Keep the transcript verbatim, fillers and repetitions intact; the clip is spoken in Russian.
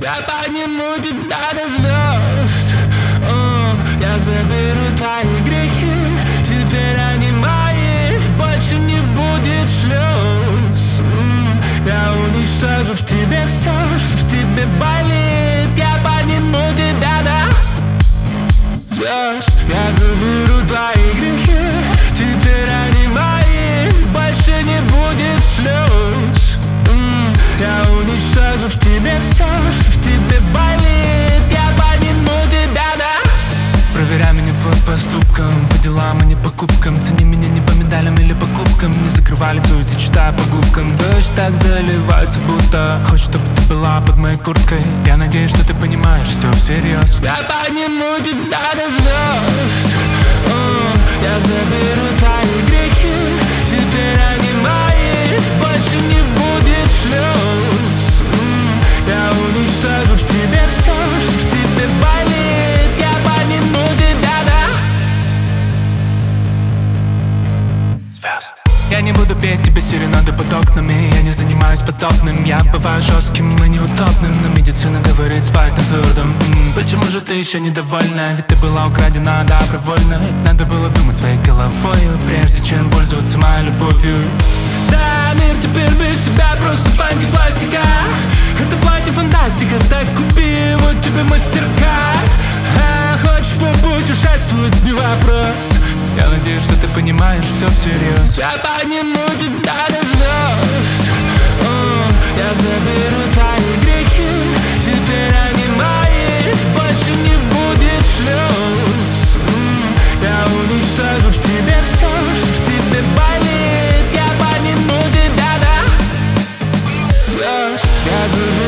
Я подниму тебя до звезд. О, я заберу твои грехи. Теперь они мои. Больше не будет слез. Я уничтожу в тебе все, что в тебе болит. Я подниму тебя до звезд. Я заберу твои грехи. Теперь они мои. Больше не будет слез. Я уничтожу в тебе все, что в тебе болит. Я подниму тебя до... Проверяй меня по поступкам, по делам, а не покупкам. Цени меня не по медалям или покупкам. Не закрывай лицо и ты читай по губкам. Дождь так заливается, будто хочешь, чтобы ты была под моей курткой. Я надеюсь, что ты понимаешь все всерьез. Я подниму тебя до звезд. О, я заберу твои грехи. Теперь они мои. Больше не будет слез. Я уничтожу в тебе все, что в тебе болит. Я подниму тебя до звезд. Я не буду петь тебе серенады под окнами. Я не занимаюсь подобным. Я бываю жестким и неутопным. Но медицина говорит спать на твердом. М-м, Почему же ты еще недовольна? Ведь ты была украдена добровольно. Надо было думать своей головою, прежде чем пользоваться моей любовью. Да, мир теперь без тебя просто фантипластика. Это платье фантастика, так купи его тебе мастеркард. А хочешь попутешествовать, не вопрос. Я надеюсь, что ты понимаешь все всерьез. Я подниму тебя до звезд. О, я заберу твои грехи. Теперь они мои. Больше не будет слез. Я уничтожу в тебе все, что в тебе болит. Я подниму тебя до звезд. Я заберу